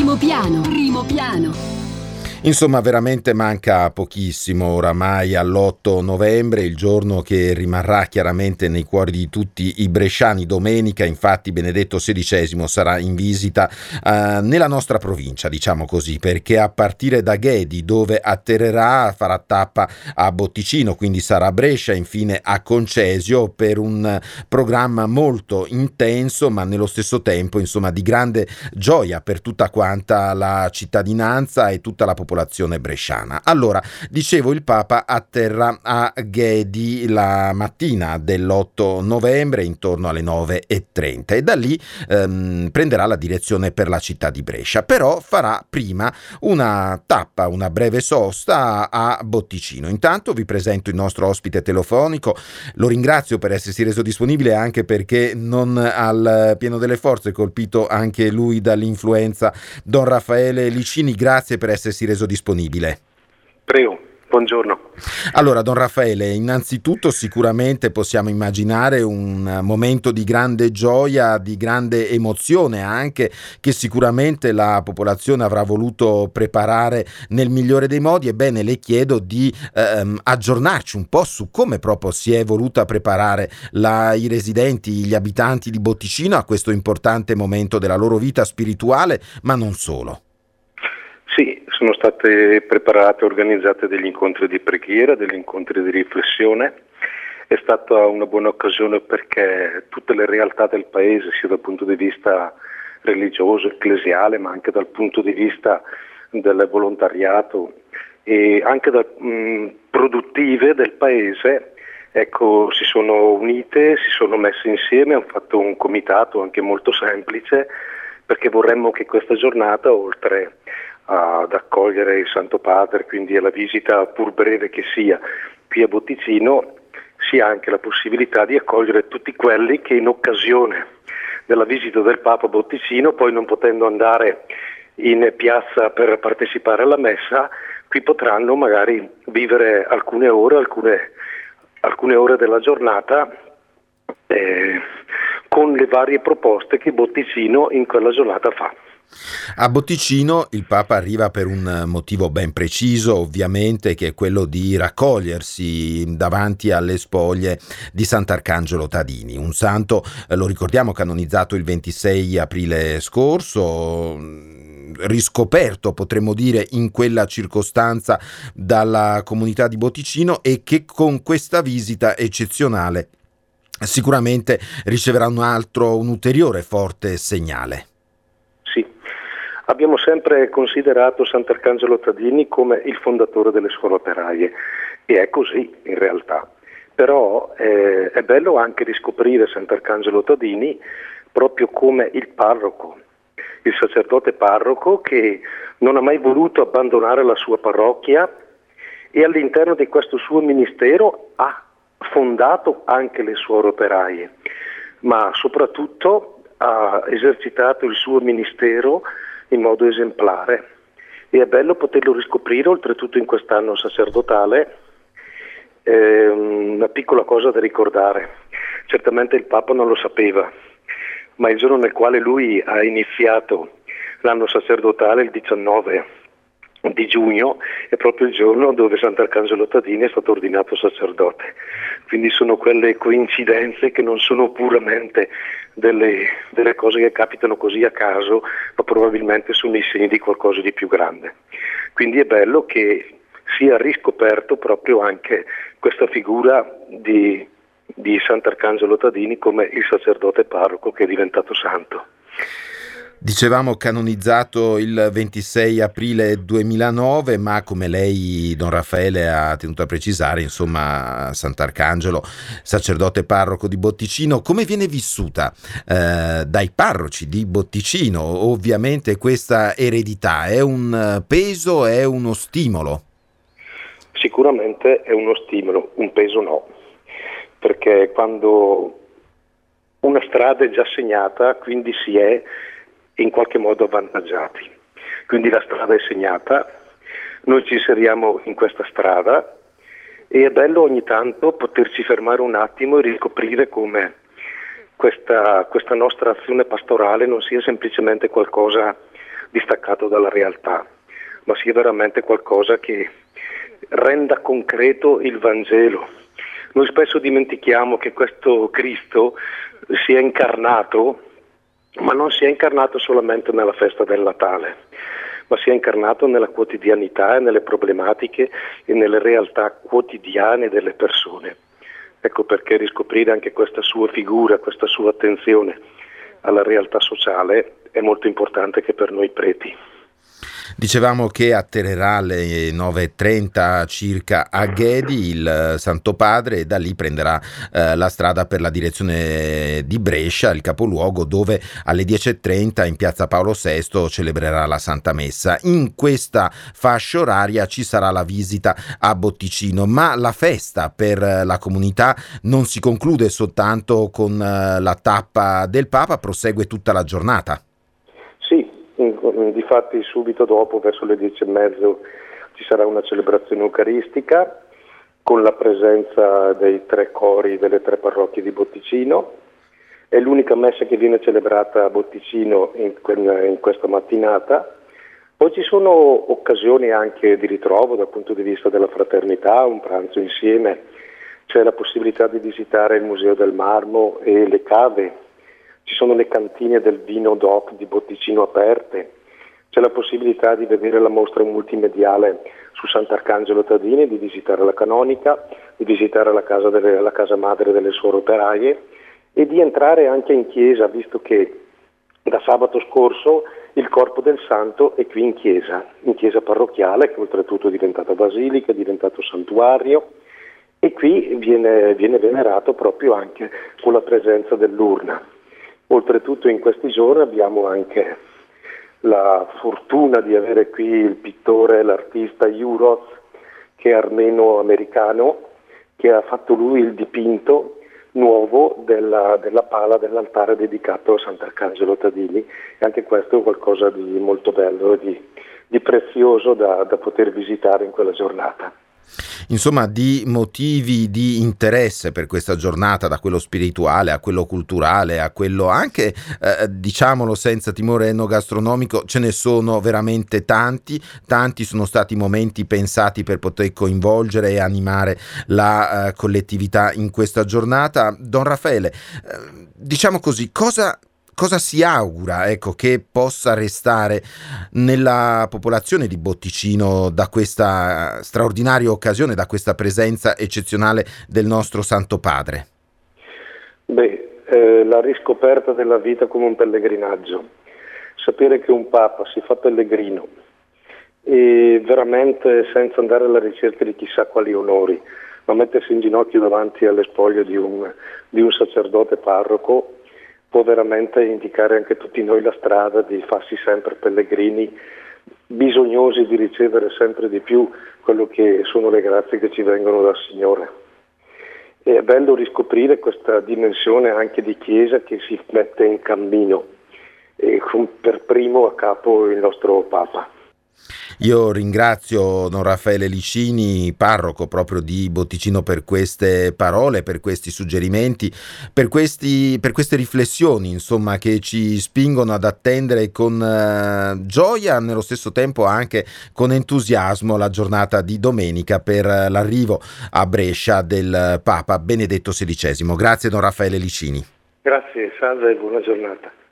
Primo piano, primo piano. Insomma, veramente manca pochissimo oramai all'8 novembre, il giorno che rimarrà chiaramente nei cuori di tutti i bresciani. Domenica, infatti, Benedetto XVI sarà in visita nella nostra provincia, diciamo così, perché a partire da Ghedi, dove atterrerà, farà tappa a Botticino, quindi sarà a Brescia, infine a Concesio, per un programma molto intenso, ma nello stesso tempo, insomma, di grande gioia per tutta quanta la cittadinanza e tutta la popolazione bresciana. Allora, dicevo, il Papa atterra a Ghedi la mattina dell'8 novembre intorno alle 9:30 e da lì prenderà la direzione per la città di Brescia, però farà prima una tappa, una breve sosta a Botticino. Intanto vi presento il nostro ospite telefonico, lo ringrazio per essersi reso disponibile, anche perché non al pieno delle forze, colpito anche lui dall'influenza, Don Raffaele Licini. Grazie per essersi reso disponibile. Prego, buongiorno. Allora, Don Raffaele, innanzitutto sicuramente possiamo immaginare un momento di grande gioia, di grande emozione anche, che sicuramente la popolazione avrà voluto preparare nel migliore dei modi. Ebbene, le chiedo di aggiornarci un po' su come proprio si è voluta preparare i residenti, gli abitanti di Botticino a questo importante momento della loro vita spirituale, ma non solo. Sì, sono state preparate e organizzate degli incontri di preghiera, degli incontri di riflessione. È stata una buona occasione perché tutte le realtà del paese, sia dal punto di vista religioso, ecclesiale, ma anche dal punto di vista del volontariato e anche produttive del paese, ecco, si sono unite, si sono messe insieme, hanno fatto un comitato anche molto semplice, perché vorremmo che questa giornata, oltre ad accogliere il Santo Padre, quindi alla visita pur breve che sia qui a Botticino, sia anche la possibilità di accogliere tutti quelli che in occasione della visita del Papa a Botticino, poi non potendo andare in piazza per partecipare alla messa, qui potranno magari vivere alcune ore della giornata con le varie proposte che Botticino in quella giornata fa. A Botticino il Papa arriva per un motivo ben preciso, ovviamente, che è quello di raccogliersi davanti alle spoglie di Sant'Arcangelo Tadini, un santo, lo ricordiamo, canonizzato il 26 aprile scorso, riscoperto, potremmo dire, in quella circostanza dalla comunità di Botticino, e che con questa visita eccezionale sicuramente riceverà un ulteriore forte segnale. Abbiamo sempre considerato Sant'Arcangelo Tadini come il fondatore delle scuole operaie, e è così in realtà. Però è bello anche riscoprire Sant'Arcangelo Tadini proprio come il parroco, il sacerdote parroco che non ha mai voluto abbandonare la sua parrocchia, e all'interno di questo suo ministero ha fondato anche le suore operaie, ma soprattutto ha esercitato il suo ministero in modo esemplare, e è bello poterlo riscoprire oltretutto in quest'anno sacerdotale. Una piccola cosa da ricordare: certamente il Papa non lo sapeva, ma il giorno nel quale lui ha iniziato l'anno sacerdotale, il 19 di giugno, è proprio il giorno dove Sant'Arcangelo Tadini è stato ordinato sacerdote. Quindi sono quelle coincidenze che non sono puramente delle cose che capitano così a caso, ma probabilmente sono i segni di qualcosa di più grande. Quindi è bello che sia riscoperto proprio anche questa figura di Sant'Arcangelo Tadini come il sacerdote parroco che è diventato santo. Dicevamo canonizzato il 26 aprile 2009, ma come lei, Don Raffaele, ha tenuto a precisare, insomma, Sant'Arcangelo, sacerdote parroco di Botticino, come viene vissuta dai parroci di Botticino? Ovviamente questa eredità è un peso, è uno stimolo? Sicuramente è uno stimolo, un peso no, perché quando una strada è già segnata, quindi si è in qualche modo avvantaggiati. Quindi la strada è segnata, noi ci inseriamo in questa strada, e è bello ogni tanto poterci fermare un attimo e riscoprire come questa nostra azione pastorale non sia semplicemente qualcosa distaccato dalla realtà, ma sia veramente qualcosa che renda concreto il Vangelo. Noi spesso dimentichiamo che questo Cristo si è incarnato, ma non si è incarnato solamente nella festa del Natale, ma si è incarnato nella quotidianità e nelle problematiche e nelle realtà quotidiane delle persone. Ecco perché riscoprire anche questa sua figura, questa sua attenzione alla realtà sociale è molto importante anche per noi preti. Dicevamo che atterrerà alle 9:30 circa a Ghedi il Santo Padre e da lì prenderà la strada per la direzione di Brescia, il capoluogo, dove alle 10:30 in piazza Paolo VI celebrerà la Santa Messa. In questa fascia oraria ci sarà la visita a Botticino, ma la festa per la comunità non si conclude soltanto con la tappa del Papa, prosegue tutta la giornata. Sì, difatti subito dopo, verso le 10:30, ci sarà una celebrazione eucaristica con la presenza dei 3 cori delle 3 parrocchie di Botticino. È l'unica messa che viene celebrata a Botticino in questa mattinata. Poi ci sono occasioni anche di ritrovo dal punto di vista della fraternità, un pranzo insieme, c'è la possibilità di visitare il Museo del Marmo e le cave. Ci sono le cantine del vino DOC di Botticino aperte, c'è la possibilità di vedere la mostra multimediale su Sant'Arcangelo Tadini, di visitare la canonica, di visitare la casa madre delle suore operaie e di entrare anche in chiesa, visto che da sabato scorso il corpo del santo è qui in chiesa parrocchiale, che oltretutto è diventata basilica, è diventato santuario, e qui viene venerato proprio anche con la presenza dell'urna. Oltretutto in questi giorni abbiamo anche la fortuna di avere qui il pittore, l'artista Juroz, che è armeno-americano, che ha fatto lui il dipinto nuovo della pala dell'altare dedicato a Sant'Arcangelo Tadini, e anche questo è qualcosa di molto bello e di prezioso da poter visitare in quella giornata. Insomma, di motivi di interesse per questa giornata, da quello spirituale a quello culturale, a quello anche, diciamolo senza timore, enogastronomico, ce ne sono veramente tanti sono stati momenti pensati per poter coinvolgere e animare la collettività in questa giornata. Don Raffaele, diciamo così, cosa si augura, ecco, che possa restare nella popolazione di Botticino da questa straordinaria occasione, da questa presenza eccezionale del nostro Santo Padre? La riscoperta della vita come un pellegrinaggio, sapere che un Papa si fa pellegrino e veramente senza andare alla ricerca di chissà quali onori, ma mettersi in ginocchio davanti alle spoglie di un sacerdote parroco, può veramente indicare anche a tutti noi la strada di farsi sempre pellegrini, bisognosi di ricevere sempre di più quello che sono le grazie che ci vengono dal Signore. E è bello riscoprire questa dimensione anche di Chiesa che si mette in cammino, e con per primo a capo il nostro Papa. Io ringrazio Don Raffaele Licini, parroco proprio di Botticino, per queste parole, per questi suggerimenti, per queste riflessioni, insomma, che ci spingono ad attendere con gioia, nello stesso tempo anche con entusiasmo, la giornata di domenica per l'arrivo a Brescia del Papa Benedetto XVI. Grazie Don Raffaele Licini. Grazie, salve e buona giornata.